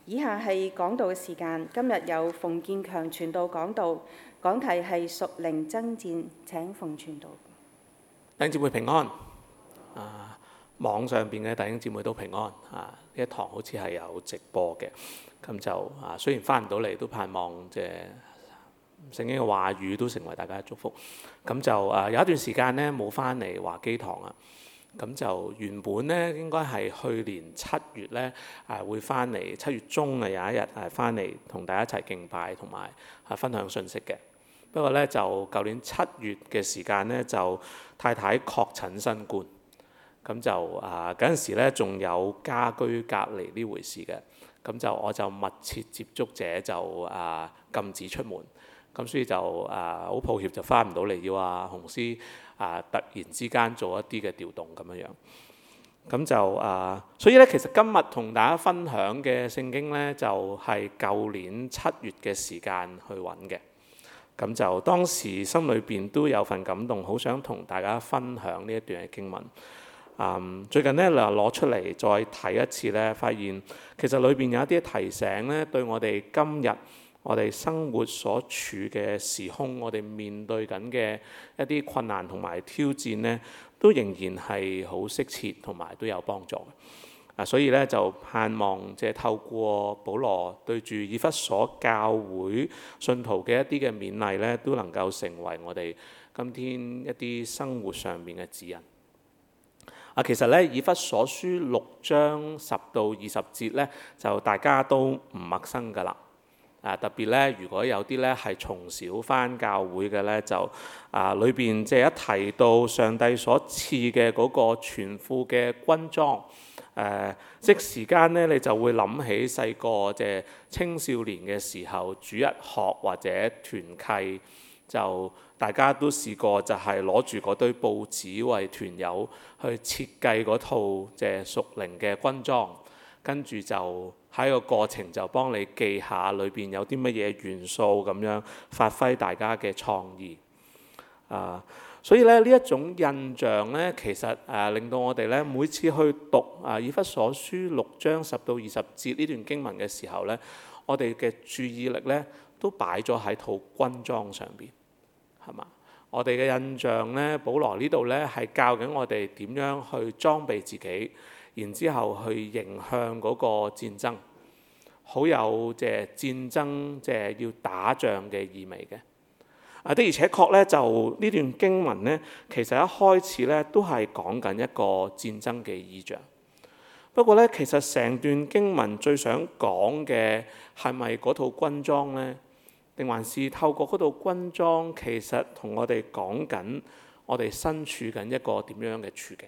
以下係講道嘅時間。今日有馮建強傳道講道，講題係屬靈爭戰。請馮傳道。 弟兄姊妹平安。網上邊嘅弟兄姊妹都平安。呢一堂好似係有直播嘅，咁就雖然翻唔到嚟，都盼望即係聖經嘅話語都成為大家嘅祝福。咁就有一段時間呢冇翻嚟華基堂啊。咁就原本呢應該係去年7月呢會翻嚟，7月中有一日翻嚟同大家一齊敬拜同埋分享信息嘅。不過呢，就舊年7月嘅時間呢，就太太確診新冠，咁就嗰陣時呢仲有家居隔離呢回事嘅。咁就我就密切接觸者就禁止出門，咁所以就好抱歉就翻唔到嚟，要洪師突然之間做一啲嘅調動咁樣樣。咁就所以咧，其實今日同大家分享嘅聖經呢，就係舊年7月嘅時間去揾嘅。咁就當時心裏邊都有份感動，好想同大家分享呢一段嘅經文。最近呢，攞出嚟再睇一次呢，發現其實裏邊有一啲提醒呢，對我哋今日我哋生活所處嘅時空，我哋面對緊嘅一啲困難同埋挑戰呢，都仍然係好適切同埋都有幫助嘅。所以呢，就盼望即係透過保羅對住以弗所教會信徒嘅一啲嘅勉勵呢，都能夠成為我哋今天一啲生活上面嘅指引。其實呢，以弗所書6章10到20節呢，就大家都唔陌生㗎啦。特別呢，如果有啲呢係從小返教會嘅呢，就裏邊即係一提到上帝所賜嘅嗰個全副嘅軍裝，即時間呢，你就會諗起細個即係青少年嘅時候，主日學或者團契，就大家都試過就係攞住嗰堆報紙為團友去設計嗰套即係屬靈嘅軍裝，跟住就喺個過程就幫你記下裏邊有啲乜嘢元素，咁樣發揮大家嘅創意。所以咧，呢一種印象呢，其實令到我哋呢每次去讀以弗所書6章10到20節呢段經文嘅時候呢，我哋嘅注意力呢都擺咗喺套軍裝上邊，係嘛？我哋嘅印象呢，保羅呢度呢係教緊我哋點樣去裝備自己，然之後去迎向嗰個戰爭，好有即係戰爭即係要打仗嘅意味嘅。的而且確呢，就呢段經文呢，其實一開始呢都係講緊一個戰爭嘅意象。不過呢，其實成段經文最想講嘅係咪嗰套軍裝呢？定還是透過嗰套軍裝，其實同我哋講緊我哋身處緊一個點樣嘅處境？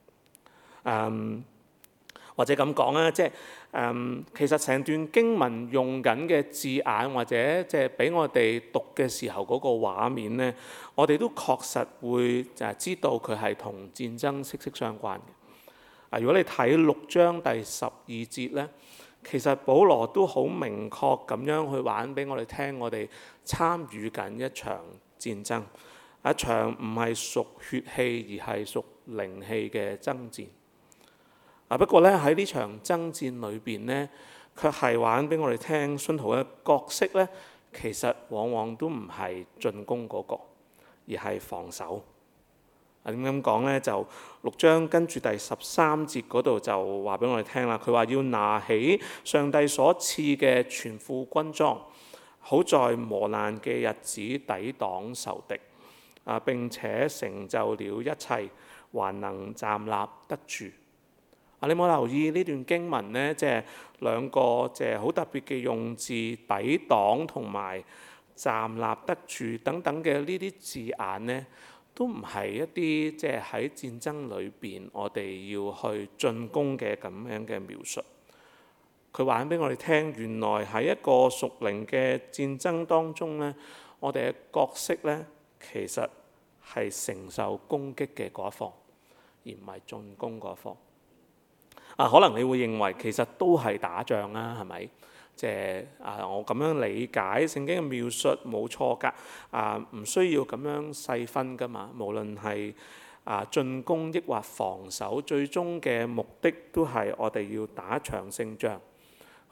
或者咁講啦，即係其實成段經文用緊嘅字眼，或者即係俾我哋讀嘅時候嗰個畫面呢，我哋都確實會知道佢係同戰爭息息相關嘅。如果你睇6章第12節呢，其實保羅都好明確咁樣去玩俾我哋聽，我哋參與緊一場戰爭，一場唔係屬血氣而係屬靈氣嘅爭戰。不過呢，喺呢場爭戰裏邊呢，卻係玩俾我哋聽，信徒嘅角色呢，其實往往都唔係進攻嗰個，而係防守。點咁講呢？就6章跟住第13節嗰度就話俾我哋聽啦。佢話要拿起上帝所賜嘅全副軍裝，好在磨難嘅日子抵擋仇敵，並且成就了一切，還能站立得住。你冇留意呢段經文呢？即係兩個即係好特別嘅用字，抵擋同埋站立得住等等嘅呢啲字眼呢，都唔係一啲即係喺戰爭裏邊我哋要去進攻嘅咁樣嘅描述。佢話俾我哋聽，原來喺一個屬靈嘅戰爭當中呢，我哋嘅角色呢，其實係承受攻擊嘅嗰一方，而唔係進攻嗰一方。可能你會認為其實都係打仗啦，係咪？即係我咁樣理解聖經嘅描述冇錯㗎，唔需要咁樣細分㗎嘛。無論係進攻抑或防守，最終嘅目的都係我哋要打場勝仗，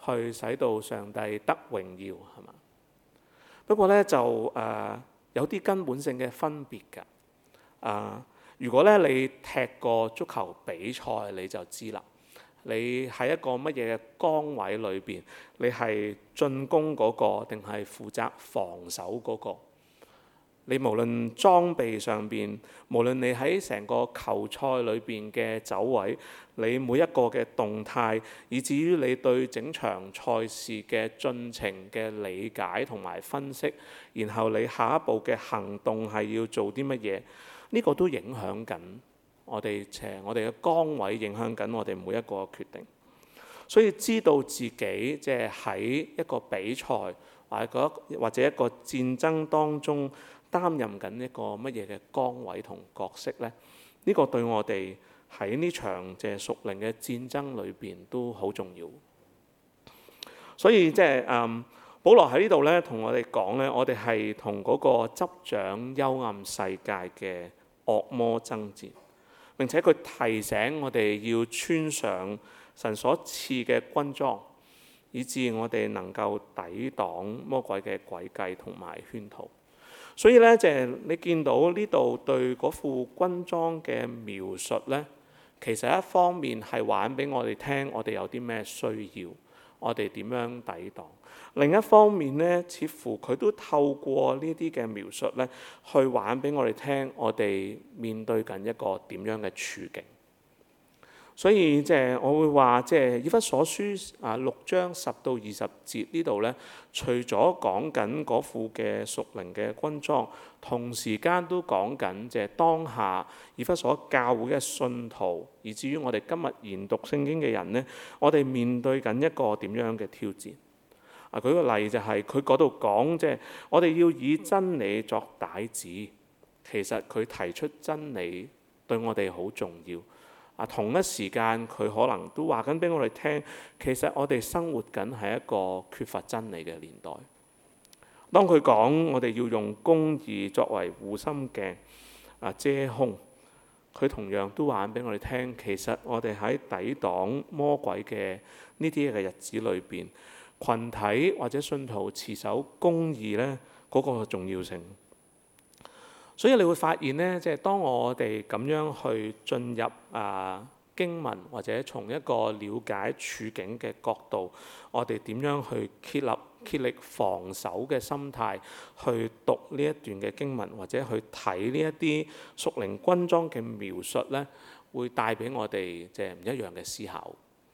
去使到上帝得榮耀，係嘛？不過咧就有啲根本性嘅分別㗎。如果咧你踢過足球比賽，你就知啦。你喺一個乜嘢嘅崗位裏邊，你係進攻嗰個定係負責防守嗰個？你無論裝備上邊，無論你喺成個球賽裏邊嘅走位，你每一個嘅動態，以至於你對整場賽事嘅進程嘅理解同埋分析，然後你下一步嘅行動係要做啲乜嘢？呢個都影響緊我哋嘅崗位，影響緊我哋每一個決定。所以知道自己即係喺一個比賽或者一個戰爭當中擔任緊一個乜嘢嘅崗位同角色呢？呢個對我哋喺呢場即係屬靈嘅戰爭裏邊都好重要。所以即係保羅喺呢度咧同我哋講咧，我哋係同嗰個執掌幽暗世界嘅惡魔爭戰，並且佢提醒我哋要穿上神所賜嘅軍裝，以致我哋能夠抵擋魔鬼嘅詭計同埋圈套。所以咧，即係你見到呢度對嗰副軍裝嘅描述咧，其實一方面係話俾我哋聽，我哋有啲咩需要，我哋點樣抵擋；另一方面咧，似乎佢都透過呢啲嘅描述咧，去話俾我哋聽，我哋面對緊一個點樣嘅處境。所以即係我會話，即係以弗所書6章10到20節呢度咧，除咗講緊嗰副嘅屬靈嘅軍裝，同時間都講緊即係當下以弗所教會嘅信徒，以至於我哋今日研讀聖經嘅人咧，我哋面對緊一個點樣嘅挑戰。舉個例就係佢嗰度講，即係我哋要以真理作帶子。其實佢提出真理對我哋好重要。同一時間佢可能都話緊俾我哋聽，其實我哋生活緊係一個缺乏真理嘅年代。當佢講我哋要用公義作為護心鏡遮胸，佢同樣都話緊俾我哋聽，其實我哋喺抵擋魔鬼嘅呢啲嘅日子裏邊，群體或者信徒持守公義咧嗰個重要性。所以你會發現咧，即係當我哋咁樣去進入經文，或者從一個了解處境嘅角度，我哋點樣去竭力防守嘅心態去讀呢一段嘅經文，或者去睇呢一啲屬靈軍裝嘅描述咧，會帶俾我哋即係唔一樣嘅思考。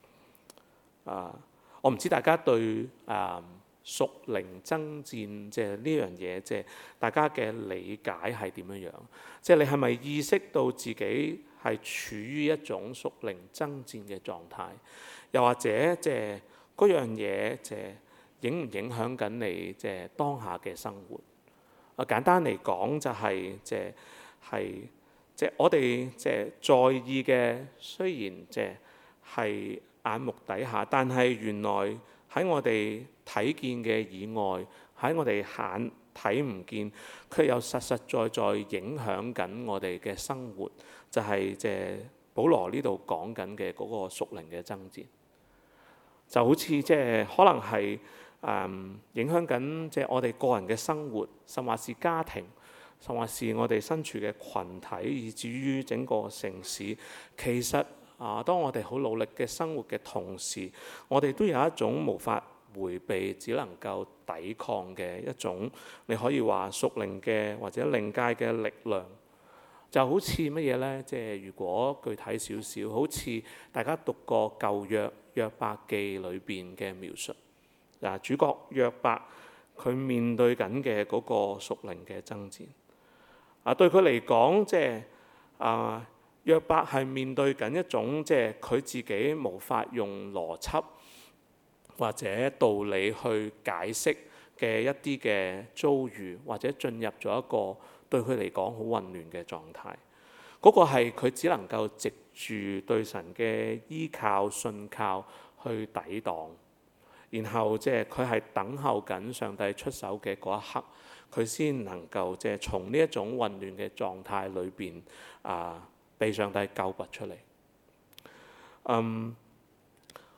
我唔知大家對屬靈爭戰即係呢樣嘢，即係大家嘅理解係點樣樣？即係你係咪意識到自己係處於一種屬靈爭戰嘅狀態？又或者即係嗰樣嘢即係影唔影響緊你即係當下嘅生活？簡單嚟講就係即係我哋即係在意嘅，雖然即係眼目底下，但係原來喺我哋睇見嘅以外，喺我哋眼睇唔見，卻又實實在在影響緊我哋嘅生活，就係即係保羅呢度講緊嘅嗰個屬靈嘅爭戰，就好似即係可能係影響緊即係我哋個人嘅生活，甚或是家庭，甚或是我哋身處嘅群體，以至於整個城市。其實當我哋好努力嘅生活嘅同時，我哋都有一種無法迴避，只能夠抵抗嘅一種，你可以話屬靈嘅或者靈界嘅力量，就好似乜嘢呢？即係如果具體少少，好似大家讀過舊約約伯記裏邊嘅描述，主角約伯佢面對緊嘅嗰個屬靈嘅爭戰，對佢嚟講，即係約伯係面對緊一種即係佢自己無法用邏輯或者道理去解釋嘅一啲嘅遭遇，或者進入咗一個對佢嚟講好混亂嘅狀態。嗰個係佢只能夠藉住對神嘅依靠信靠去抵擋，然後即係佢係等候緊上帝出手嘅嗰一刻，佢先能夠即係從呢一種混亂嘅狀態裏邊被上帝救拔出嚟。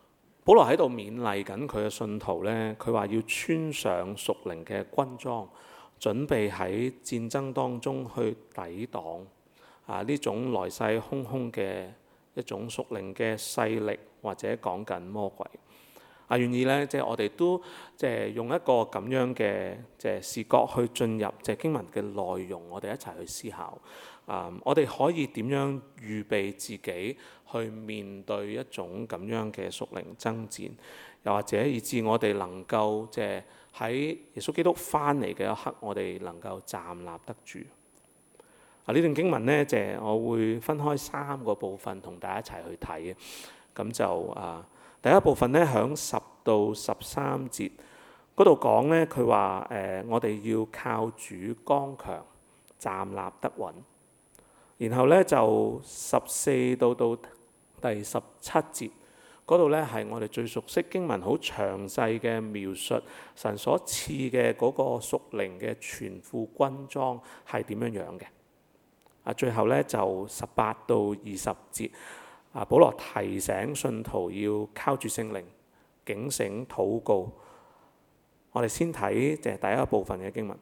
保羅喺度勉勵緊佢嘅信徒呢，佢話要穿上屬靈嘅軍裝，準備喺戰爭當中去抵擋呢種來勢洶洶嘅一種屬靈嘅勢力，或者講緊魔鬼。願意呢，我哋都用一個咁樣嘅視覺去進入經文嘅內容，我哋一齊去思考。我哋可以點樣預備自己去面對一種咁樣嘅屬靈爭戰，又或者以致我哋能夠喺耶穌基督翻嚟嘅一刻，我哋能夠站立得住。呢段經文呢，我會分開3個部分同大家一齊去睇嘅。咁就第一部分呢，響10到13節嗰度講呢，佢話我哋要靠主剛強，站立得穩。然後呢，就14到第17節嗰度呢，係我哋最熟悉經文，好詳細嘅描述神所賜嘅嗰個屬靈嘅全副軍裝係點樣樣嘅。最後呢，就18到20節，保羅提醒信徒要靠住聖靈警醒禱告。我哋先睇第一部分嘅經文。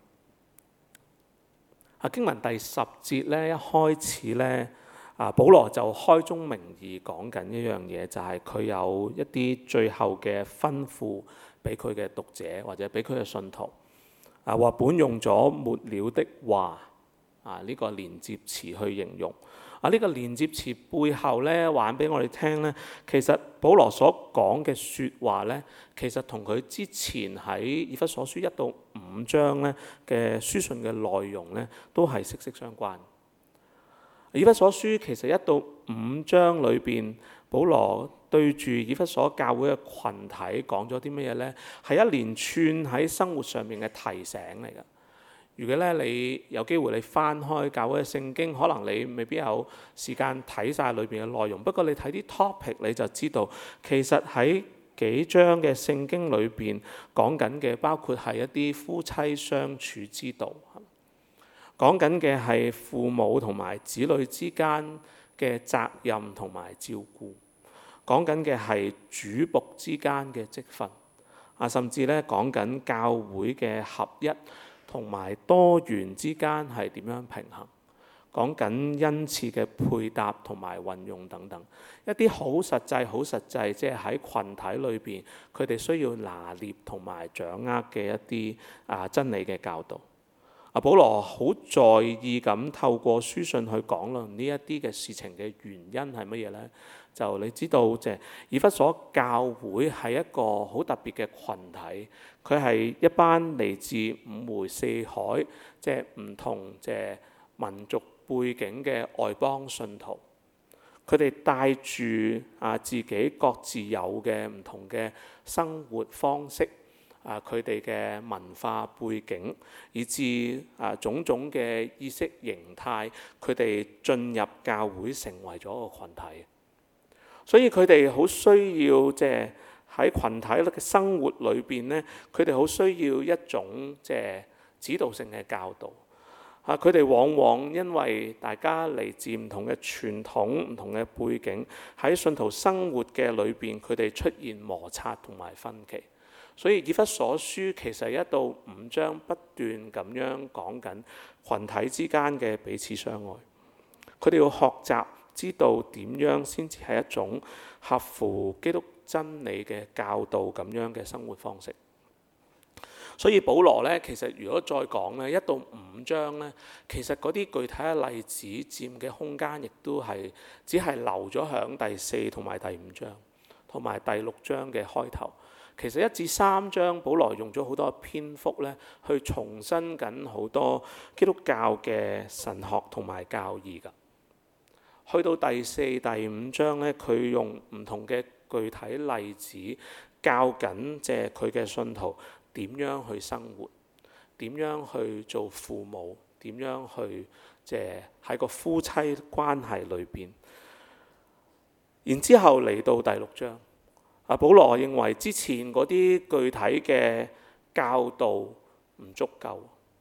經文第10節呢，一開始呢，保羅就開宗明義講緊一樣嘢，就係佢有一啲最後嘅吩咐俾佢嘅讀者或者俾佢嘅信徒。話本用咗末了的話，呢個連接詞去形容。呢個連接詞背後呢，話俾我哋聽呢，其實保羅所講嘅説話呢，其實同佢之前喺以弗所書1到5章呢嘅書信嘅內容呢，都係息息相關。以弗所書其實1到5章裏邊，保羅對住以弗所教會嘅群體講咗啲乜嘢呢？係一連串喺生活上面嘅提醒嚟㗎。如果咧你有機會你翻開教會嘅聖經，可能你未必有時間睇晒裏邊嘅內容。不過你睇啲 topic 你就知道，其實喺幾章嘅聖經裏邊講緊嘅，包括係一啲夫妻相處之道，講緊嘅係父母同埋子女之間嘅責任同埋照顧，講緊嘅係主僕之間嘅職分，甚至咧講緊教會嘅合一同埋多元之間係點樣平衡，講緊恩賜嘅配搭同埋運用等等，一啲好實際，即係喺群體裏邊佢哋需要拿捏同埋掌握嘅一啲真理嘅教導。保羅好在意咁透過書信去講論呢一啲嘅事情嘅原因係乜嘢呢？就你知道，以弗所教會係一個好特別嘅群體，佢係一班嚟自5湖4海，唔同民族背景嘅外邦信徒。佢哋帶住自己各自有嘅唔同嘅生活方式，佢哋嘅文化背景，以至種種嘅意識形態，佢哋進入教會成為咗個群體。所以佢哋好需要喺群體嘅生活裏邊呢，佢哋好需要一種指導性嘅教導。佢哋往往因為大家嚟自唔同嘅傳統、唔同嘅背景，喺信徒生活嘅裏邊，佢哋出現摩擦同埋分歧。所以以弗所書其實1到5章不斷咁樣講緊群體之間嘅彼此相愛。佢哋要學習知道點樣先至係一種合乎基督真理嘅教導咁樣嘅生活方式。所以保羅呢，其實如果再講呢，1到5章呢，其實嗰啲具體嘅例子佔嘅空間，亦都係只係留咗響第4同埋第5章，同埋第6章嘅開頭。其實1至3章，保羅用咗好多篇幅呢，去重申緊好多基督教嘅神學同埋教義㗎。去到第4、第5章呢，佢用唔同嘅具體例子教緊佢嘅信徒點樣去生活，點樣去做父母，點樣去喺個夫妻關係裏邊。然之後嚟到第6章，保羅認為之前嗰啲具體嘅教導唔足夠。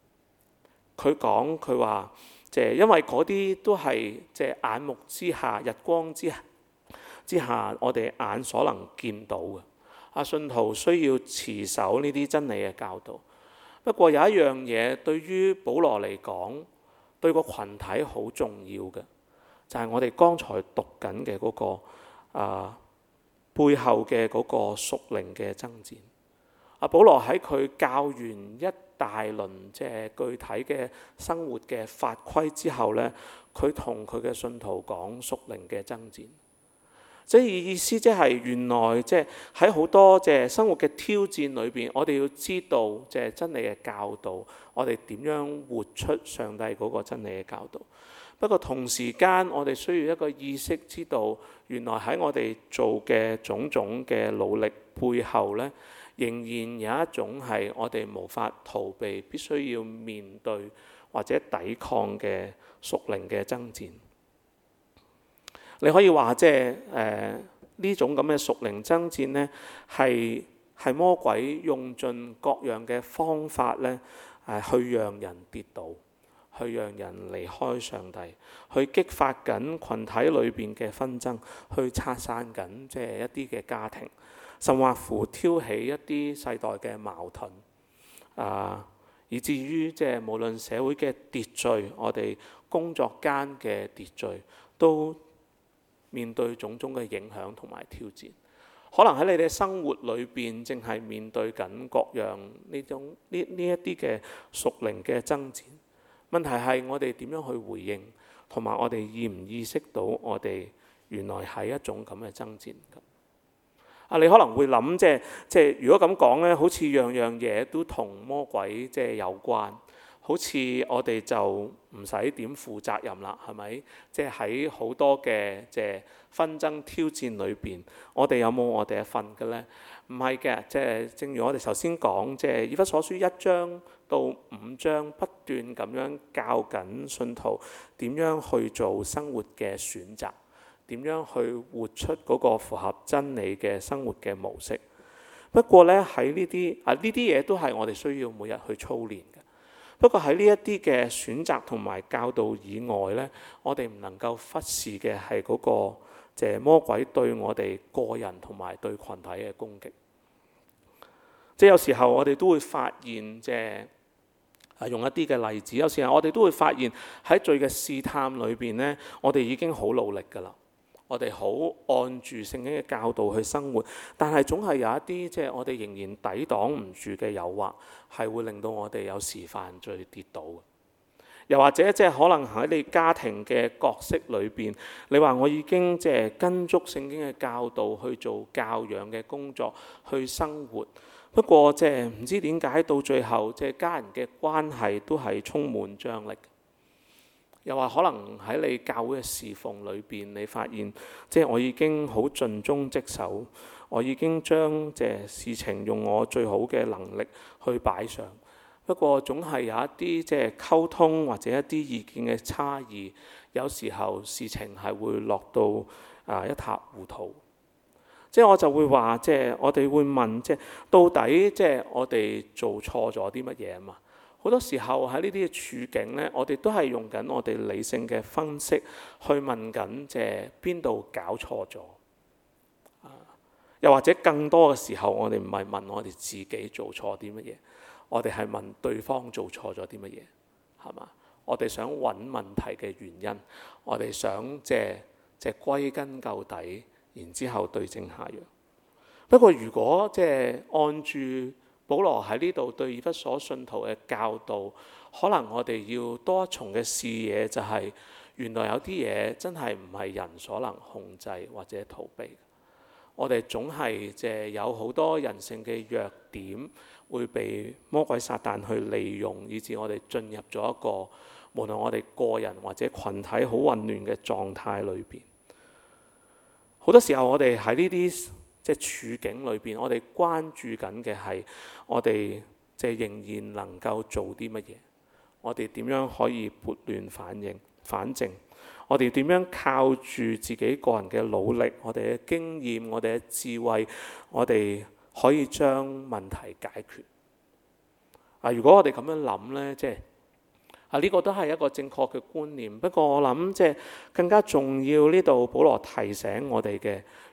佢話因為嗰啲都係眼目之下、日光之下，我哋眼所能見到嘅。 信徒需要持守呢啲真理嘅教導。不過有一樣嘢對於保羅嚟講，對個群體好重要嘅，就係我哋剛才讀緊嘅嗰個背後嘅嗰個屬靈嘅爭戰。保羅喺佢教完一大輪即係具體嘅生活嘅法規之後呢，佢同佢嘅信徒講屬靈嘅爭戰。即係意思即係原來即係喺好多即係生活嘅挑戰裏邊，我哋要知道即係真理嘅教導，我哋點樣活出上帝嗰個真理嘅教導。不過同時間，我哋需要一個意識，知道原來喺我哋做嘅種種嘅努力背後呢，仍然有一種係我哋無法逃避，必須要面對或者抵抗嘅屬靈嘅爭戰。你可以話即係呢種咁嘅屬靈爭戰呢，係魔鬼用盡各樣嘅方法呢，去讓人跌倒，去讓人離開上帝，去激發緊群體裏邊嘅紛爭，去拆散緊即係一啲嘅家庭，甚或乎挑起一啲世代嘅矛盾，以至於即係無論社會嘅秩序，我哋工作間嘅秩序都面對種種嘅影響同埋挑戰。可能喺你哋生活裏邊，正係面對緊各樣呢一啲嘅屬靈嘅爭戰。問題係我哋點樣去回應，同埋我哋意唔意識到我哋原來係一種咁嘅爭戰。你可能會諗即係如果咁講呢，好似樣樣嘢都同魔鬼即係有關。好似我哋就唔使點負責任啦，係咪？即係喺好多嘅即係紛爭挑戰裏邊，我哋有冇我哋嘅份嘅呢？唔係嘅，即係正如我哋頭先講，即係以弗所書1章到5章不斷咁樣教緊信徒點樣去做生活嘅選擇，點樣去活出嗰個符合真理嘅生活嘅模式。不過呢，喺呢啲嘢都係我哋需要每日去操練嘅。不過喺呢一啲嘅選擇同埋教導以外呢，我哋唔能夠忽視嘅係嗰個即係魔鬼對我哋個人同埋對群體嘅攻擊。即係有時候我哋都會發現，即係用一啲嘅例子，有時候我哋都會發現喺罪嘅試探裏邊呢，我哋已經好努力㗎啦。我哋好按住聖經嘅教導去生活，但係總係有一啲即係我哋仍然抵擋唔住嘅誘惑，係會令到我哋有時犯罪跌倒。又或者即係可能喺你家庭嘅角色裏邊，你話我已經即係跟足聖經嘅教導去做教養嘅工作去生活，不過即係唔知點解到最後即係家人嘅關係都係充滿張力。又話可能喺你教會嘅侍奉裏邊，你發現即係我已經好盡忠職守，我已經將即係事情用我最好嘅能力去擺上。不過總係有一啲即係溝通或者一啲意見嘅差異，有時候事情係會落到一塌糊塗。即係我就會話，即係我哋會問，即係到底即係我哋做錯咗啲乜嘢啊嘛？好多時候喺呢啲嘅處境呢，我哋都係用緊我哋理性嘅分析去問緊，即係邊度搞錯咗。又或者更多嘅時候，我哋唔係問我哋自己做錯啲乜嘢，我哋係問對方做錯咗啲乜嘢，係嘛？我哋想揾問題嘅原因，我哋想即係歸根究底，然之後對症下藥。不過如果即係按住保羅喺呢度對以弗所信徒嘅教導，可能我哋要多一重嘅視野，就係原來有啲嘢真係唔係人所能控制或者逃避。我哋總係即係有好多人性嘅弱點會被魔鬼撒旦去利用，以致我哋進入咗一個無論我哋個人或者群體好混亂嘅狀態裏邊。好多時候我哋喺呢啲即係處境裏邊，我哋關注緊嘅係我哋即係仍然能夠做啲乜嘢，我哋點樣可以撥亂反正，我哋點樣靠住自己個人嘅努力，我哋嘅經驗，我哋嘅智慧，我哋可以將問題解決。如果我哋咁樣諗呢，即係呢個都係一個正確嘅觀念。不過我諗即係更加重要，呢度保羅提醒我哋嘅，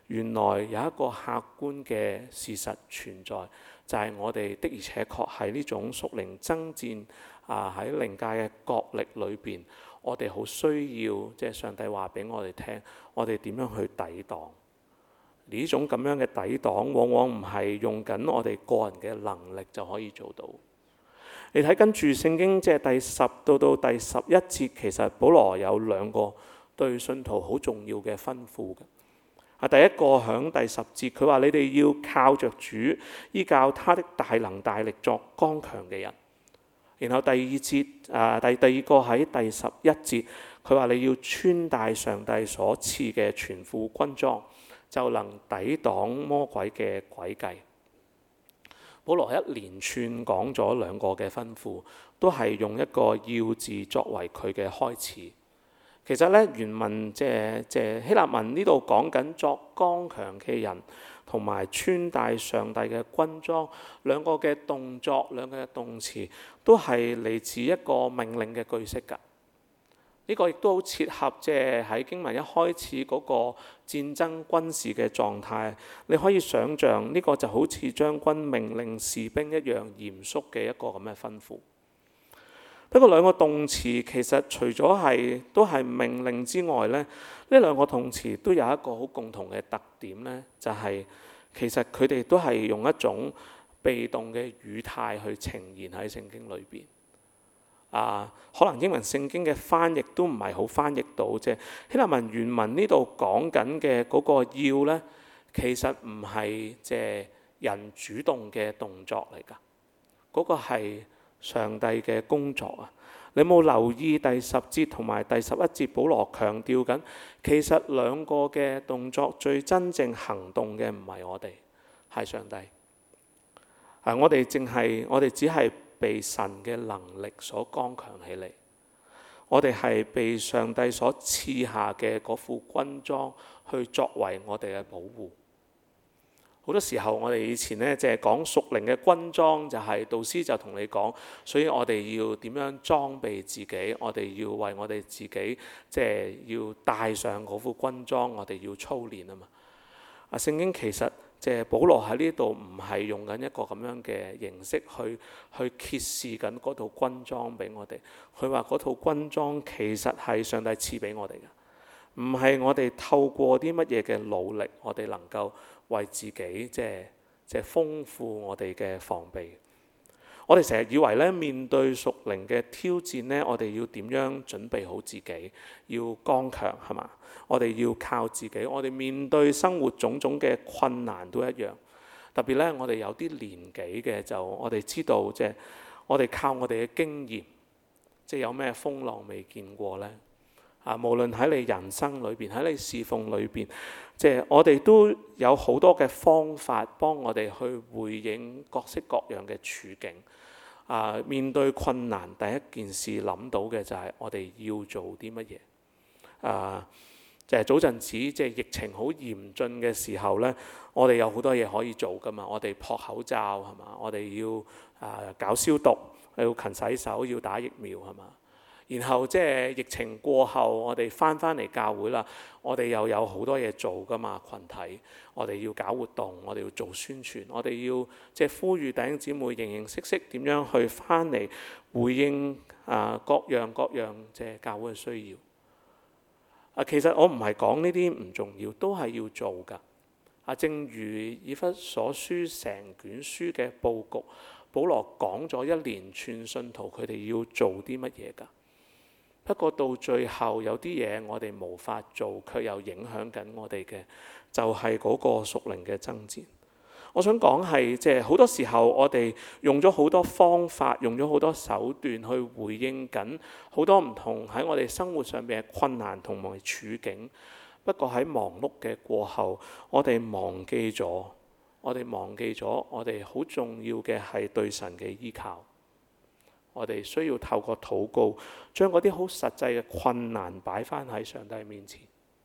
原來有一個客觀嘅事實存在，就係我哋的而且確係呢種屬靈爭戰喺靈界嘅角力裏邊，我哋好需要即係上帝話俾我哋聽，我哋點樣去抵擋。呢種咁樣嘅抵擋，往往唔係用緊我哋個人嘅能力就可以做到。你睇跟住聖經即係第10到第11節，其實保羅有2個對信徒好重要嘅吩咐嘅。第一個響第10節，佢話你哋要靠着主，依靠他的大能大力作剛強嘅人。然後第2節第二個喺第11節，佢話你要穿戴上帝所賜嘅全副軍裝，就能抵擋魔鬼嘅詭計。保羅一連串講咗2個嘅吩咐，都係用一個要字作為佢嘅開始。其實咧原文即係希臘文呢度講緊作剛強嘅人，同埋穿戴上帝嘅軍裝，2個嘅動作，2個嘅動詞，都係嚟自一個命令嘅句式㗎。呢個亦都好切合即係喺經文一開始嗰個戰爭軍事嘅狀態。你可以想像呢個就好似將軍命令士兵一樣嚴肅嘅一個咁嘅吩咐。不過2個動詞其實除咗都係命令之外咧，呢2個動詞都有一個好共同嘅特點咧，就係其實佢哋都係用一種被動嘅語態去呈現喺聖經裏邊。可能英文聖經嘅翻譯都唔係好翻譯到啫。希臘文原文呢度講緊嘅嗰個要咧，其實唔係即係人主動嘅動作嚟㗎，嗰個係上帝嘅工作啊！你冇留意第10節同埋第11節，保羅強調緊，其實2個嘅動作最真正行動嘅唔係我哋，係上帝。我哋只係被神嘅能力所剛強起嚟，我哋係被上帝所賜下嘅嗰副軍裝去作為我哋嘅保護。好多時候我哋以前咧就係講屬靈嘅軍裝，就係導師就同你講，所以我哋要點樣裝備自己，我哋要為我哋自己即係要帶上嗰副軍裝，我哋要操練啊嘛。聖經其實即係保羅喺呢度唔係用緊一個咁樣嘅形式去揭示緊嗰套軍裝俾我哋。佢話嗰套軍裝其實係上帝賜俾我哋嘅，唔係我哋透過啲乜嘢嘅努力，我哋能夠為自己即係豐富我哋嘅防備。我哋成日以為咧，面對屬靈嘅挑戰咧，我哋要點樣準備好自己，要剛強係嘛？我哋要靠自己。我哋面對生活種種嘅困難都一樣。特別咧，我哋有啲年紀嘅就我哋知道，即係我哋靠我哋嘅經驗，即係有咩風浪未見過咧？無論喺你人生裏邊，喺你侍奉裏邊，即係我哋都有好多嘅方法幫我哋去回應各式各樣嘅處境。面對困難，第一件事諗到嘅就係我哋要做啲乜嘢。就係早陣子即係疫情好嚴峻嘅時候咧，我哋有好多嘢可以做噶嘛。我哋撲口罩係嘛，我哋要搞消毒，要勤洗手，要打疫苗係嘛。然後即係疫情過後，我哋翻嚟教會啦，我哋又有好多嘢做噶嘛，群體，我哋要搞活動，我哋要做宣傳，我哋要即係呼籲弟兄姊妹認識點樣去翻嚟回應各樣即係教會嘅需要。其實我唔係講呢啲唔重要，都係要做㗎。正如以弗所書成卷書嘅佈局，保羅講咗一連串信徒佢哋要做啲乜嘢㗎。不過到最後有啲嘢我哋無法做，卻又影響緊我哋嘅，就係嗰個屬靈嘅爭戰。我想講係即係好多時候我哋用咗好多方法，用咗好多手段去回應緊好多唔同喺我哋生活上面嘅困難同埋處境。不過喺忙碌嘅過後，我哋忘記咗我哋好重要嘅係對神嘅依靠。我哋需要透過禱告，將嗰啲好實際嘅困難擺翻喺上帝面前。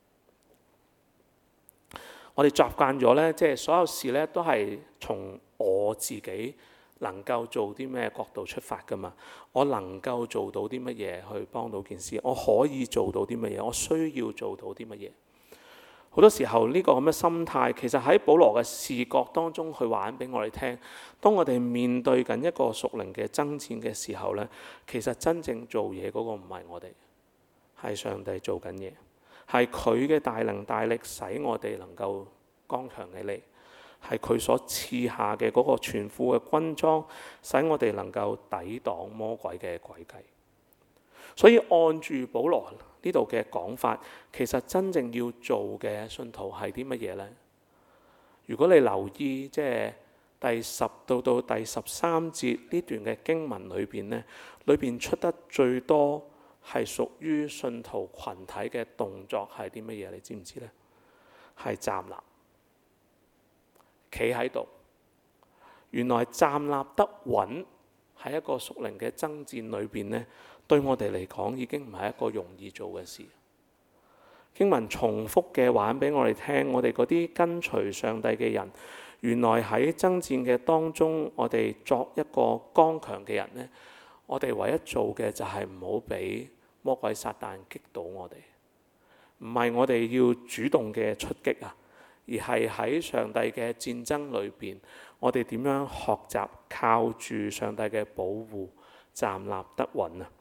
我哋習慣咗咧，即係所有事咧都係從我自己能夠做啲咩角度出發噶嘛。我能夠做到啲乜嘢去幫到件事？我可以做到啲乜嘢？我需要做到啲乜嘢？ 好多時候呢個咁嘅心態，其實喺保羅嘅視覺當中去話俾我哋聽。當我哋面對緊一個屬靈嘅爭戰嘅時候呢，其實真正做嘢嗰個唔係我哋，係上帝做緊嘢，係佢嘅大能大力使我哋能夠剛強起嚟，係佢所賜下嘅嗰個全副嘅軍裝，使我哋能夠抵擋魔鬼嘅詭計。所以按住保羅呢度嘅講法，其實真正要做嘅信徒係啲乜嘢呢？如果你留意即係第10到第13節呢段嘅經文裏邊呢，裏邊出得最多係屬於信徒群體嘅動作係啲乜嘢？你知唔知呢？係站立，企喺度。原來站立得穩喺一個屬靈嘅爭戰裏邊呢，對我哋嚟講已經唔係一個容易做嘅事。經文重複嘅話俾我哋聽，我哋嗰啲跟隨上帝嘅人，原來喺爭戰嘅當中，我哋作一個剛強嘅人呢，我哋唯一做嘅就係唔好俾魔鬼撒旦擊倒我哋。唔係我哋要主動嘅出擊啊，而係喺上帝嘅戰爭裏邊，我哋點樣學習靠住上帝嘅保護站立得穩啊！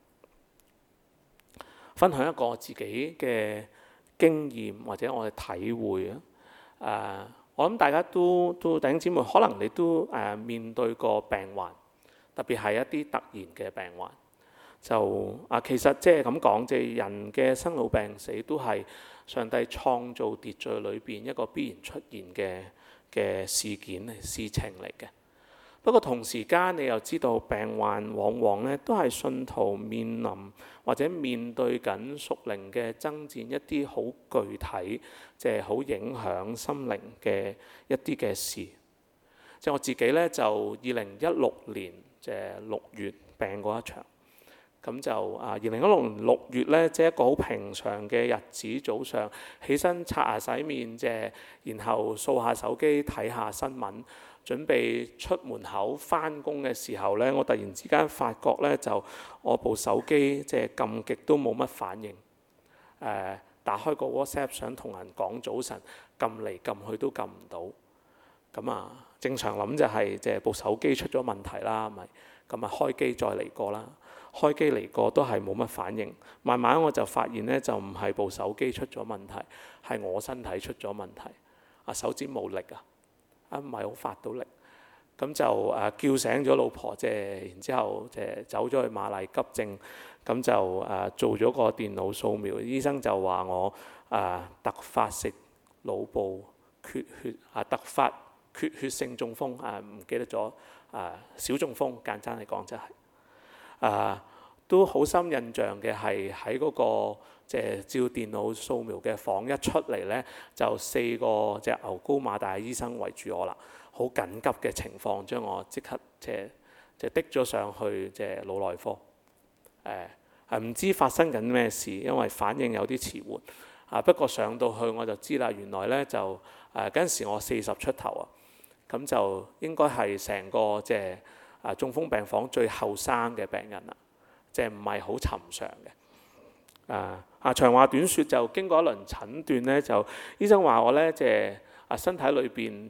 分享一個自己嘅經驗或者我嘅體會啊！我諗大家都弟兄姊妹，可能你都面對過病患，特別係一啲突然嘅病患。其實即係咁講，即係人嘅生老病死都係上帝創造秩序裏邊一個必然出現嘅事件事情嚟嘅。不過同時間你又知道，病患往往咧都係信徒面臨或者面對緊屬靈嘅爭戰，一啲好具體即係好影響心靈嘅一啲嘅事。即係我自己咧就2016年即係6月病過一場。咁就2016年6月咧，即係一個好平常嘅日子，早上起身刷牙洗面，然後掃下手機睇下新聞，準備出門口返工嘅時候咧，我突然之間發覺咧，就我部手機即係撳極都冇乜反應。打開個 WhatsApp 想同人講早晨，撳嚟撳去都撳唔到。咁正常諗就係即係部手機出咗問題啦，咪咁開機再嚟過啦。開機嚟過都係冇乜反應，慢慢我就發現咧，就唔係部手機出咗問題，係我身體出咗問題。手指冇力唔係好發到力。咁就叫醒咗老婆，然之後走咗去瑪麗急症，咁就做咗個電腦掃描，醫生就話我突發性腦部缺血突發缺血性中風唔記得咗小中風，簡單嚟講就係。都好深印象嘅係喺嗰個照電腦掃描嘅房一出嚟呢，就4個牛高馬大嘅醫生圍住我啦，好緊急嘅情況，將我即刻滴咗上去腦內科。唔知發生緊咩事，因為反應有啲遲緩。不過上到去我就知啦，原來呢就嗰陣時我40出頭咁就應該係成個中風病房最後生嘅病人啦。唔係好尋常嘅。長話短説，就經過一輪診斷咧，就醫生話我咧身體裏邊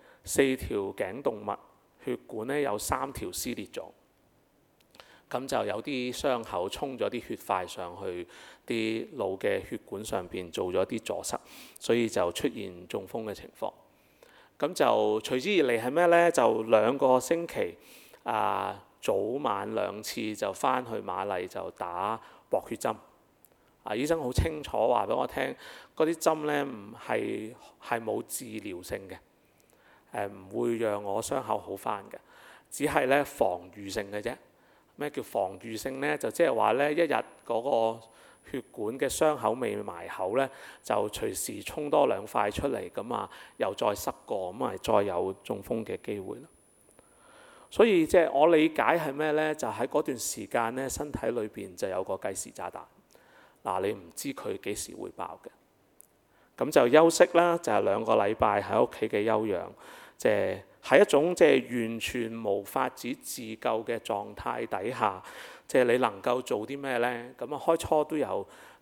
4條頸動脈血管咧有3條撕裂咗，咁就有啲傷口衝咗啲血塊上去啲腦嘅血管上邊做咗啲阻塞，所以就出現中風嘅情況。咁就隨之而嚟係咩咧？就2個星期早晚2次就返去瑪麗就打薄血針。醫生好清楚話俾我聽，嗰啲針咧唔係冇治療性嘅，唔會讓我傷口好返嘅，只係咧防禦性嘅啫。咩叫防禦性咧？就即係話咧，一日嗰個血管嘅傷口未埋口咧，就隨時衝多2塊出嚟，咁又再塞過，咁再有中風嘅機會啦。所以我理解係咩呢？就喺嗰段時間咧，身體裏邊就有個計時炸彈。你唔知佢幾時會爆嘅。咁就休息啦，就係2個禮拜喺屋企嘅休養。喺一種完全無法子自救嘅狀態底下，你能夠做啲咩呢？咁開初都有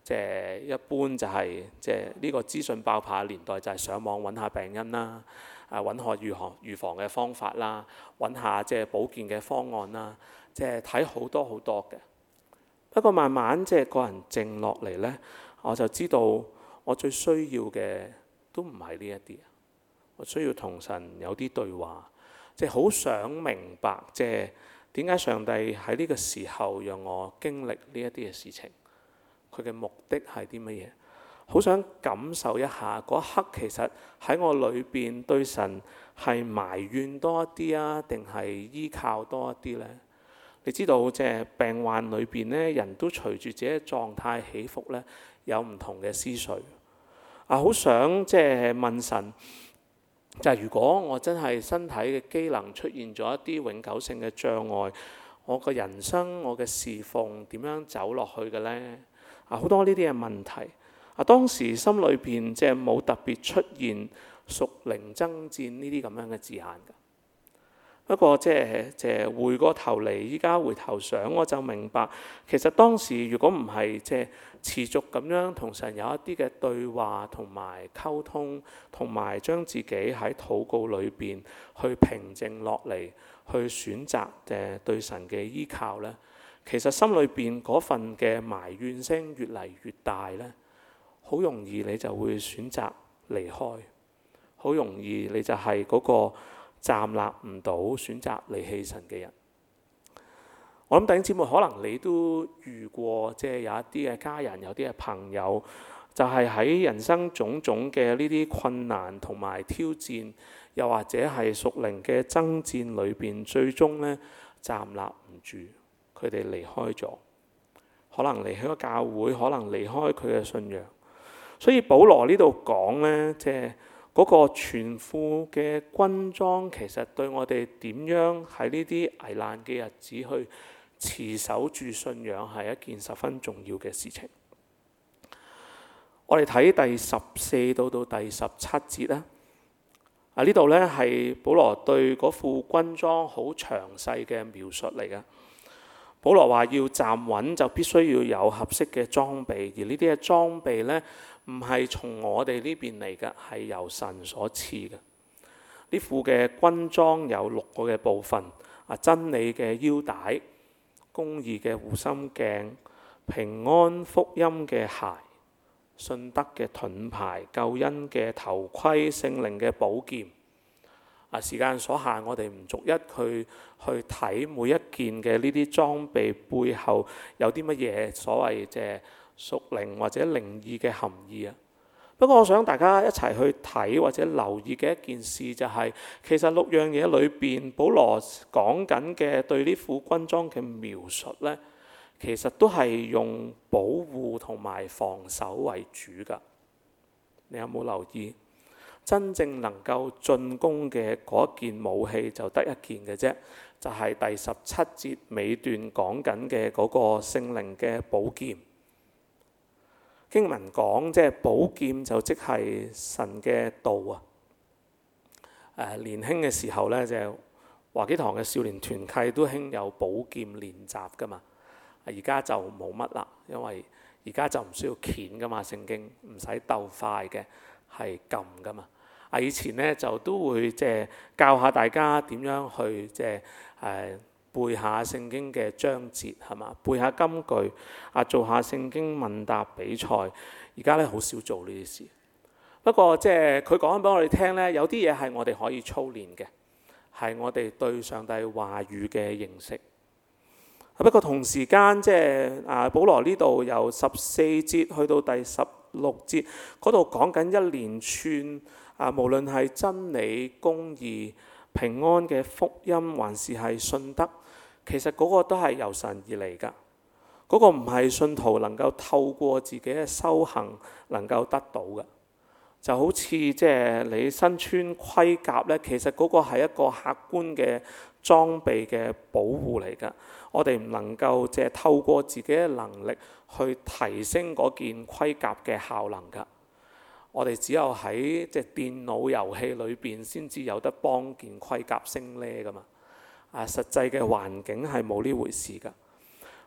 即係一般就係即係呢個資訊爆棚嘅年代，就係上網揾下病因啦，揾下預防嘅方法啦，揾下即係保健嘅方案啦，即係睇好多好多嘅。不過慢慢即係個人靜落嚟呢，我就知道我最需要嘅都唔係呢一啲，我需要同神有啲對話，即係好想明白即係點解上帝喺呢個時候讓我經歷呢一啲嘅事情，佢嘅目的係啲乜嘢？好想感受一下嗰一刻，其實喺我裏邊對神係埋怨多一啲啊，定係依靠多一啲呢？你知道即係病患裏邊呢，人都隨住自己嘅狀態起伏呢，有唔同嘅思緒。好想即係問神，就係如果我真係身體嘅機能出現咗一啲永久性嘅障礙，我嘅人生、我嘅侍奉點樣走落去嘅呢？好多呢啲嘅問題。當時心裏邊即係冇特別出現屬靈爭戰呢啲咁樣嘅字眼㗎。不過即係回過頭嚟，依家回頭想，我就明白，其實當時如果唔係即係持續咁樣同神有一啲嘅對話同埋溝通，同埋將自己喺禱告裏邊去平靜落嚟，去選擇對神嘅依靠呢，其實心裏邊嗰份嘅埋怨聲越嚟越大呢，好容易你就會選擇離開，好容易你就係嗰個站立唔到，選擇離棄神嘅人。我諗弟兄姊妹，可能你都遇過，即係有一啲嘅家人，有啲嘅朋友，就係喺人生種種嘅呢啲困難同埋挑戰，又或者係屬靈嘅爭戰裏邊，最終呢站立唔住，佢哋離開咗，可能離開咗教會，可能離開佢嘅信仰。所以保羅呢度講呢，即係嗰個全副嘅軍裝，其實對我哋點樣喺呢啲危難嘅日子去持守住信仰，係一件十分重要嘅事情。我哋睇第14到第17節啦。呢度呢係保羅對嗰副軍裝好詳細嘅描述嚟嘅。保羅話要站穩就必須要有合適嘅裝備，而呢啲嘅裝備呢，唔係從我哋呢邊嚟嘅，係由神所賜嘅。呢副嘅軍裝有6個嘅部分：真理嘅腰帶、公義嘅護心鏡、平安福音嘅鞋、信德嘅盾牌、救恩嘅頭盔、聖靈嘅寶劍。時間所限，我哋唔逐一去睇每一件嘅呢啲裝備背後有啲乜嘢所謂嘅屬靈或者靈異嘅含義啊。不過我想大家一齊去睇或者留意嘅一件事就係，其實6樣嘢裏邊，保羅講緊嘅對呢副軍裝嘅描述呢，其實都係用保護同埋防守為主㗎。你有冇留意？真正能夠進攻嘅嗰件武器就得一件嘅啫，就係第17節尾段講緊嘅嗰個聖靈嘅寶劍。經文講即係寶劍就即係神嘅道啊。年輕嘅時候呢，就華基堂嘅少年團契都興有寶劍練習噶嘛。而家就冇乜啦，因為而家就唔需要鉗噶嘛，聖經唔使鬥快嘅，係撳噶嘛。以前呢，就都會即係教下大家點樣去即係背下聖經嘅章節係嘛，背下金句做下聖經問答比賽。而家咧好少做呢啲事。不過即係佢講緊俾我哋聽呢，有啲嘢係我哋可以操練嘅，係我哋對上帝話語嘅認識。不過同時間即係保羅呢度由14節去到第16節嗰度講緊一連串無論係真理、公義、平安嘅福音，還是係信德，其實嗰個都係由神而嚟㗎。嗰個唔係信徒能夠透過自己嘅修行能夠得到嘅。就好似即係你身穿盔甲呢，其實嗰個係一個客觀嘅裝備嘅保護嚟㗎。我哋唔能夠即係透過自己嘅能力去提升嗰件盔甲嘅效能㗎。我哋只有喺即係電腦遊戲裏邊先至有得幫件盔甲升呢㗎嘛。實際嘅環境係冇呢回事㗎。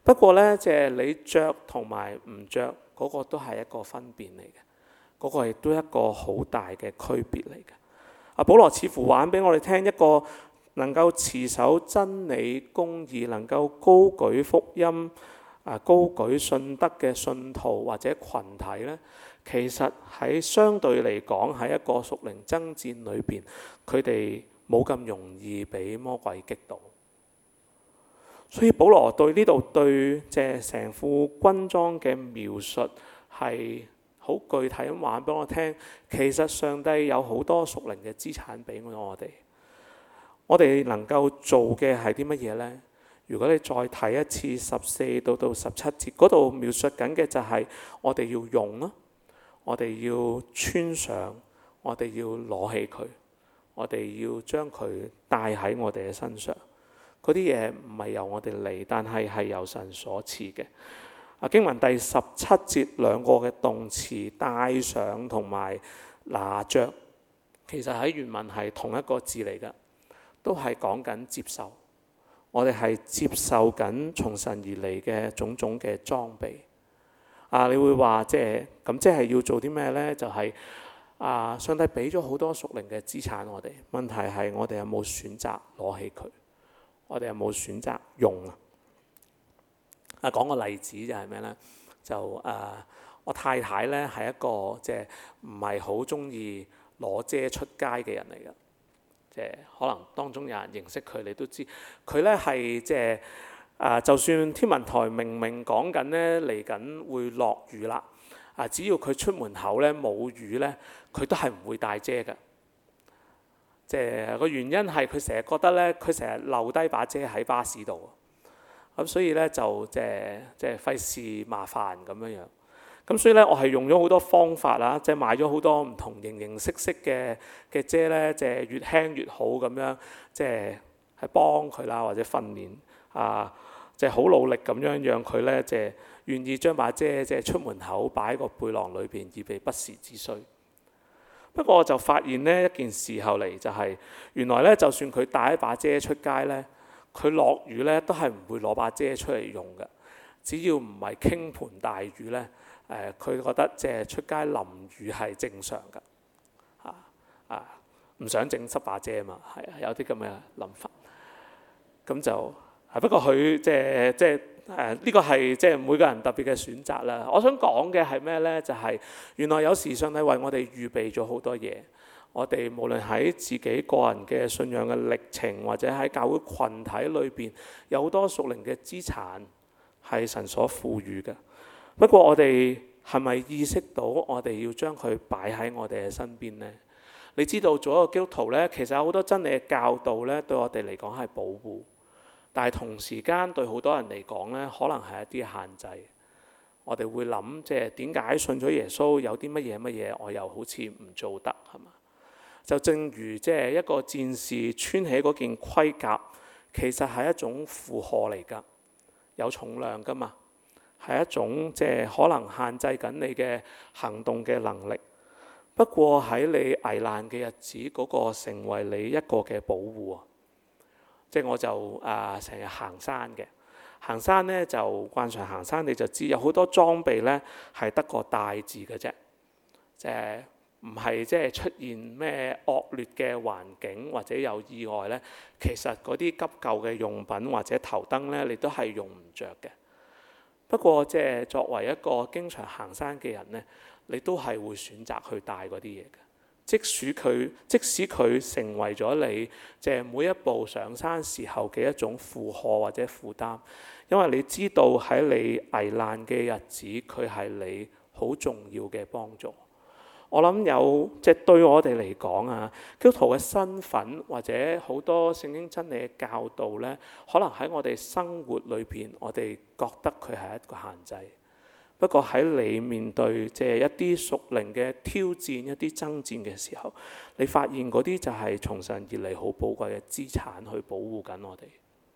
不過呢，即係你着同埋唔着嗰個都係一個分別嚟嘅，嗰個亦都係一個好大嘅區別嚟嘅。保羅似乎話俾我哋聽，一個能夠持守真理公義，能夠高舉福音、高舉信德嘅信徒或者群體呢，其實喺相對嚟講喺一個屬靈爭戰裏邊，佢哋冇咁容易俾魔鬼擊倒。所以保羅對呢度對即係成副軍裝嘅描述係好具體咁話俾我聽，其實上帝有好多屬靈嘅資產俾我哋。我哋能夠做嘅係啲乜嘢呢？如果你再睇一次14到17節嗰度描述緊嘅就係我哋要用咯，我哋要穿上，我哋要攞起佢，我哋要將佢帶喺我哋嘅身上。嗰啲嘢唔係由我哋嚟，但係由神所賜嘅。經文第17節兩個嘅動詞帶上同埋拿着，其實喺原文係同一個字嚟㗎，都係講緊接受。我哋係接受緊從神而嚟嘅種種嘅裝備。你會話即係要做啲咩呢？就係上帝俾咗好多屬靈嘅資產我哋，問題係我哋有冇選擇攞起佢？我哋有冇選擇用啊？講個例子就係咩呢？我太太呢係一個即係唔係好中意攞遮出街嘅人嚟嘅。即係可能當中有人認識佢，你都知佢呢係即係就算天文台明明講緊呢嚟緊會落雨啦，只要佢出門口呢冇雨呢，佢都係唔會帶遮㗎。即係個原因係佢成日覺得咧，佢成日漏低把遮喺巴士度，咁所以咧就即係費事麻煩咁樣樣。咁所以咧，我係用咗好多方法啦，即係買咗好多唔同形形色色嘅遮咧，即係越輕越好咁樣，即係幫佢啦，或者訓練即係好努力咁樣讓佢咧，即係願意將把遮即係出門口擺喺個背囊裏邊，以備不時之需。不過我就發現呢一件事後嚟就係原來咧，就算佢帶一把遮出街咧，佢落雨咧都係唔會攞把遮出嚟用嘅。只要唔係傾盆大雨咧，佢覺得即係出街淋雨係正常㗎。唔想整濕把遮嘛，係有啲咁嘅諗法。咁就不過佢即係呢個係即係每個人特別嘅選擇啦。我想講嘅係咩呢？就係原來有時上帝為我哋預備咗好多嘢。我哋無論喺自己個人嘅信仰嘅歷程，或者喺教會群體裏邊，有好多屬靈嘅資產係神所賦予嘅。不過我哋係咪意識到我哋要將佢擺喺我哋嘅身邊呢？你知道做一個基督徒呢，其實有好多真理嘅教導呢，對我哋嚟講係保護。但係同時間對好多人嚟講呢，可能係一啲限制。我哋會諗，即係點解信咗耶穌有啲乜嘢，我又好似唔做得，係嘛？就正如即係一個戰士穿起嗰件盔甲，其實係一種負荷嚟㗎，有重量㗎嘛，係一種即係可能限制緊你嘅行動嘅能力。不過喺你危難嘅日子，嗰個成為你一個嘅保護。即係我就成日行山嘅，行山咧就慣常行山，你就知有好多裝備咧係得個帶字嘅啫，即係唔係即係出現咩惡劣嘅環境或者有意外咧，其實嗰啲急救嘅用品或者頭燈咧，你都係用唔着嘅。不過即係作為一個經常行山嘅人咧，你都係會選擇去帶嗰啲嘢嘅。即使佢成為咗你即係每一步上山時候嘅一種負荷或者負擔，因為你知道喺你危難嘅日子，佢係你好重要嘅幫助。我諗有即係對我哋嚟講基督徒嘅身份或者好多聖經真理嘅教導呢，可能喺我哋生活裏邊，我哋覺得佢係一個限制。不過喺你面對即係一啲屬靈嘅挑戰、一啲爭戰嘅時候，你發現嗰啲就係從神而嚟好寶貴嘅資產，去保護緊我哋。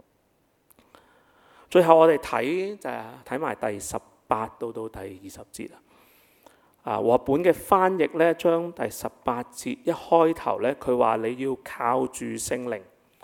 最後我哋睇就係睇埋第18到第20節和本嘅翻譯咧，將第18節一開頭咧，佢話你要靠住聖靈。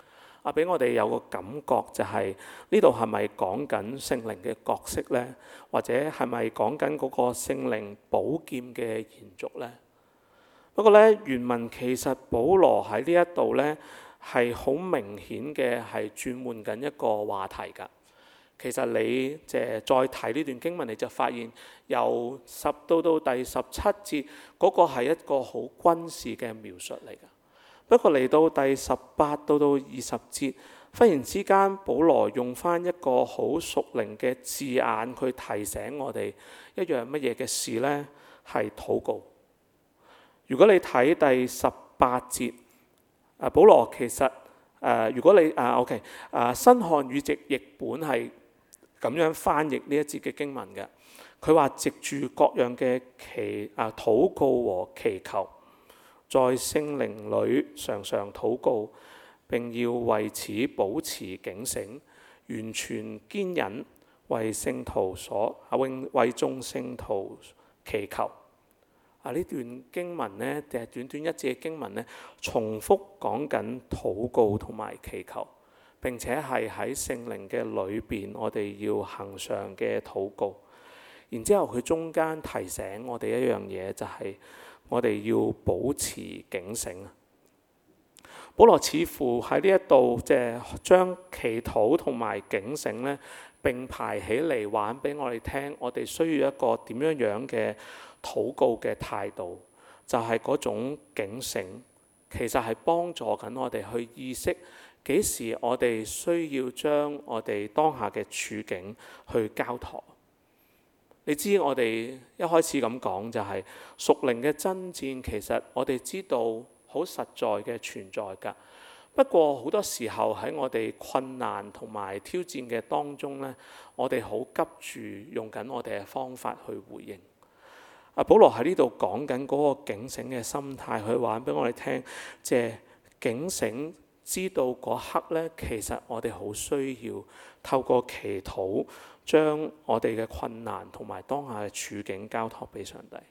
俾我哋有個感覺就係呢度係咪講緊聖靈嘅角色呢？或者係咪講緊嗰個聖靈寶劍嘅延續呢？不過呢，原文其實保羅喺呢一度呢係好明顯嘅係轉換緊一個話題㗎。其實你再睇呢段經文，你就發現由10到第17節嗰個係一個好軍事嘅描述嚟㗎。不過嚟到第18到20節，忽然之間，保羅用翻一個好屬靈嘅字眼去提醒我哋一樣乜嘢嘅事呢？係禱告。如果你睇第18節，保羅其實如果你OK 新漢語直譯本係咁樣翻譯呢一節嘅經文嘅。佢話藉住各樣嘅禱告和祈求，在聖靈裏常常禱告，並要為此保持警醒，完全堅忍，為聖徒為眾聖徒祈求。呢段經文呢，就係短短一節嘅經文呢，重複講緊禱告同埋祈求，並且係喺聖靈嘅裏邊，我哋要恆常嘅禱告。然之後佢中間提醒我哋一樣嘢，就係我哋要保持警醒。保羅似乎喺呢一度即係將祈禱同埋警醒呢並排起嚟，話俾我哋聽，我哋需要一個點樣樣嘅禱告嘅態度，就係嗰種警醒，其實係幫助緊我哋去意識幾時我哋需要將我哋當下嘅處境去交託。你知我哋一開始咁講就係屬靈嘅爭戰，其實我哋知道好實在嘅存在㗎。不過好多時候喺我哋困難同埋挑戰嘅當中呢，我哋好急住用緊我哋嘅方法去回應。保羅喺呢度講緊嗰個警醒嘅心態，去話俾我哋聽，即係警醒，知道嗰刻呢，其實我哋好需要透過祈禱，將我哋嘅困難同埋當下嘅處境交託俾上帝。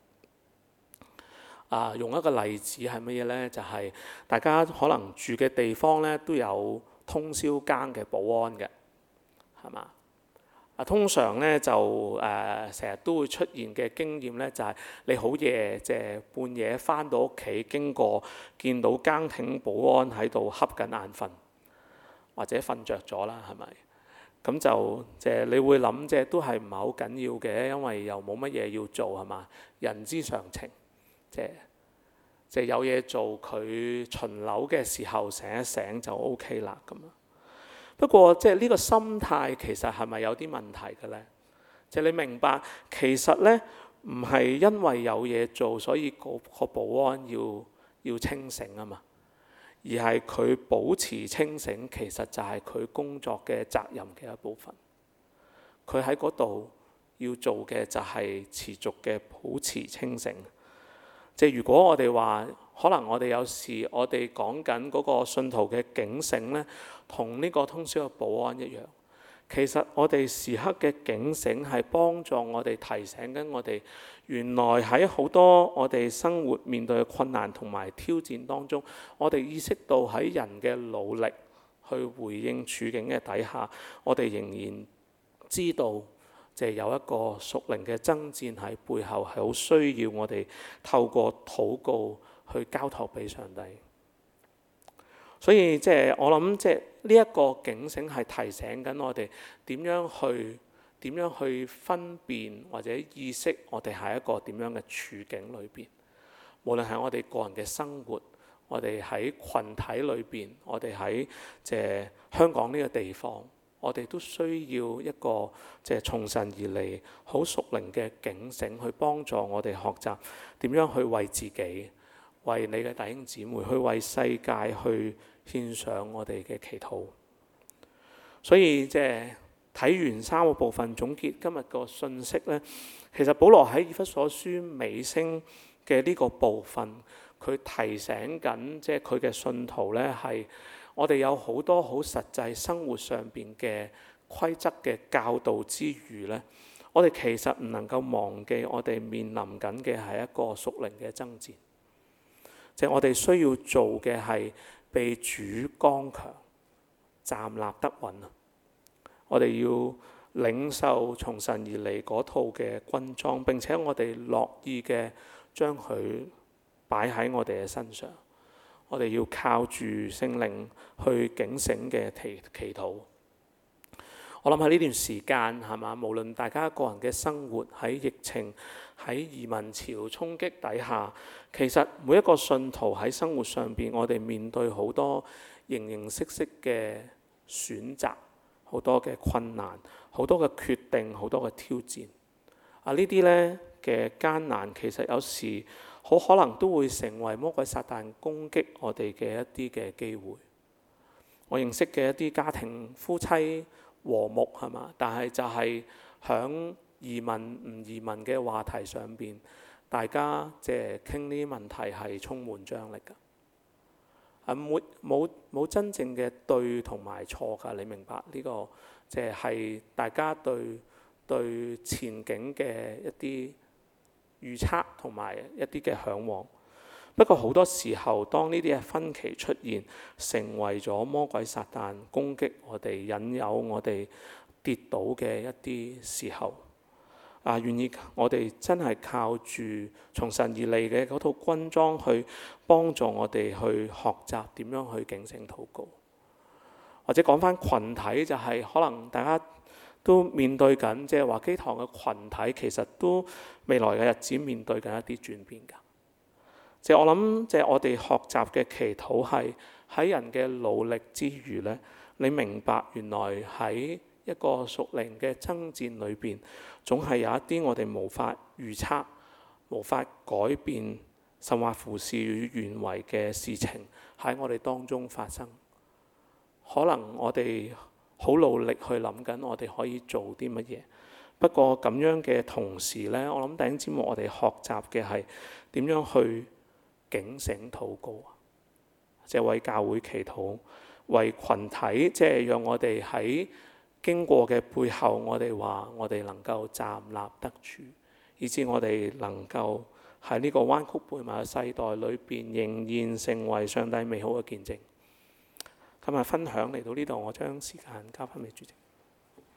用一個例子係乜嘢呢？就係大家可能住嘅地方呢，都有通宵更嘅保安嘅，係嘛？通常呢，就成日都會出現嘅經驗呢，就係你好夜，即係半夜返到屋企經過，見到更亭保安喺度瞌緊眼瞓，或者瞓着咗啦，係咪？咁就即係你會諗，即係都係唔係好緊要嘅，因為又冇乜嘢要做，係嘛？人之常情。即係有嘢做，佢巡樓嘅時候醒一醒就 OK 啦咁啊。不過即係呢個心態其實係咪有啲問題嘅呢？即係你明白，其實呢唔係因為有嘢做，所以個保安要清醒啊嘛，而係佢保持清醒，其實就係佢工作嘅責任嘅一部分。佢喺嗰度要做嘅就係持續嘅保持清醒。即係如果我哋話，可能我哋有時我哋講緊嗰個信徒嘅警醒呢，同呢個通宵嘅保安一樣。其實我哋時刻嘅警醒係幫助我哋提醒緊我哋，原來喺好多我哋生活面對嘅困難同埋挑戰當中，我哋意識到喺人嘅努力去回應處境嘅底下，我哋仍然知道，就係有一個屬靈嘅爭戰喺背後，係好需要我哋透過禱告去交託俾上帝。所以即係我諗，即係呢一個警醒係提醒緊我哋點樣去分辨或者意識我哋係一個點樣嘅處境裏邊。無論係我哋個人嘅生活，我哋喺群體裏邊，我哋喺即係香港呢個地方，我哋都需要一個即係從神而嚟好屬靈嘅警醒，去幫助我哋學習點樣去為自己、為你嘅弟兄姊妹、去為世界去獻上我哋嘅祈禱。所以即係睇完3個部分，總結今日個信息呢，其實保羅喺以弗所書尾聲嘅呢個部分，佢提醒緊即係佢嘅信徒呢，係我哋有好多好實際生活上邊嘅規則嘅教導之餘呢，我哋其實唔能夠忘記我哋面臨緊嘅係一個屬靈嘅爭戰。即係我哋需要做嘅係被主剛強， 站立得穩啊！我哋要領受從神而嚟嗰套嘅軍裝，並且我哋樂意嘅將佢擺喺我哋嘅身上。我哋要靠住聖靈去警醒嘅祈禱。我諗喺呢段時間係嘛，無論大家個人嘅生活喺疫情、喺移民潮衝擊底下，其實每一個信徒喺生活上邊，我哋面對好多形形色色嘅選擇，好多嘅困難，好多嘅決定，好多嘅挑戰。呢啲呢嘅艱難，其實有時好可能都會成為魔鬼撒旦攻擊我哋嘅一啲嘅機會。我認識嘅一啲家庭夫妻和睦係嘛，但係就係響移民唔移民嘅話題上邊，大家即係傾呢啲問題係充滿張力㗎。冇真正嘅對同埋錯㗎，你明白呢個即係大家對前景嘅一啲預測同埋一啲嘅嚮往。不過好多時候，當呢啲嘅分歧出現，成為咗魔鬼撒旦攻擊我哋、引誘我哋跌倒嘅一啲時候，願意我哋真係靠住從神而嚟嘅嗰套軍裝去幫助我哋去學習點樣去警醒禱告。或者講返群體，就係可能大家都面對緊，即係話基堂嘅群體其實都未來嘅日子面對緊一啲轉變㗎。即係我諗，即係我哋學習嘅祈禱係喺人嘅努力之餘呢，你明白原來喺一個屬靈嘅爭戰裏邊，總係有一啲我哋無法預測、無法改變，甚或乎事與願違嘅事情喺我哋當中發生。可能我哋好努力去諗緊，我哋可以做啲乜嘢。不過咁樣嘅同時呢，我諗弟兄姊妹，我哋學習嘅係點樣去警醒禱告啊！即係為教會祈禱，為群體，即係讓我哋喺經過嘅背後，我哋話我哋能夠站立得住，以致我哋能夠喺呢個彎曲悖謬嘅世代裏邊，仍然成為上帝美好嘅見證。今日分享嚟到呢度，我將時間交翻俾主席。